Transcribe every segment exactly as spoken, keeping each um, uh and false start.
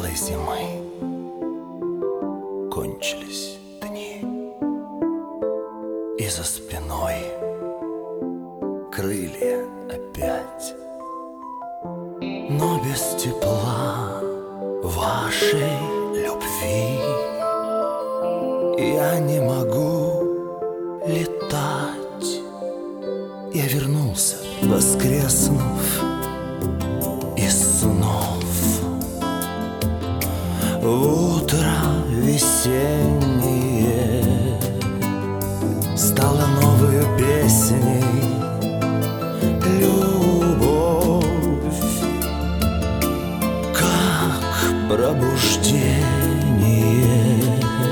белой зимы кончились дни, и за спиной крылья опять. Но без тепла вашей любви я не могу летать. Я вернулся, воскреснув из снов. В утро весеннее стало новою песней любовь, как пробуждение.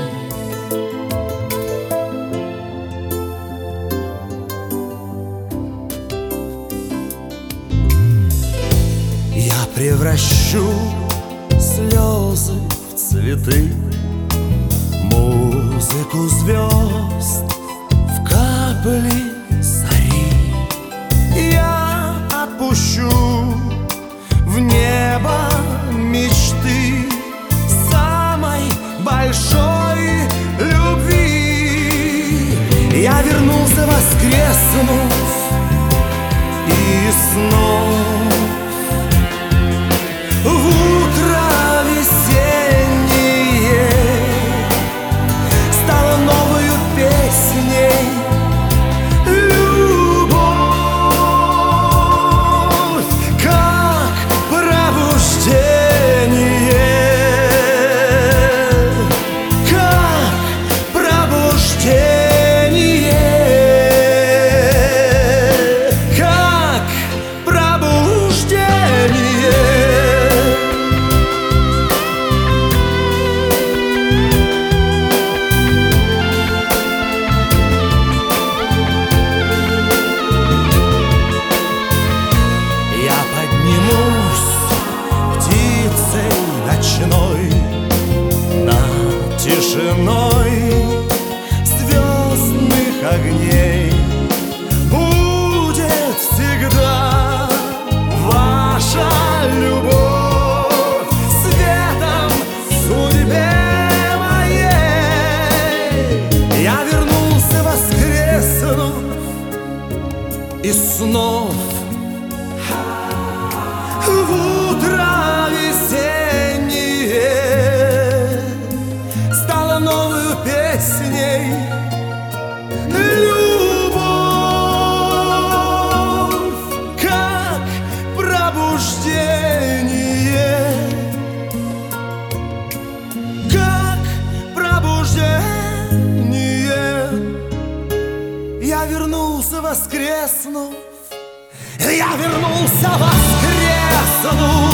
Я превращу слезы в цветы, музыку звезд в капли зари. Я отпущу в небо мечты самой большой любви. Я вернулся, воскреснув и снова в утро весеннее стало новою песней любовь, как пробуждение, как пробуждение, как пробуждение. Над тишиной звездных огней будет всегда ваша любовь светом судьбе моей. Я вернулся, воскреснув из снов в утро весеннее стало новою песней любовь, как пробуждение, как пробуждение. Я вернулся, воскреснув, я вернулся, воскреснув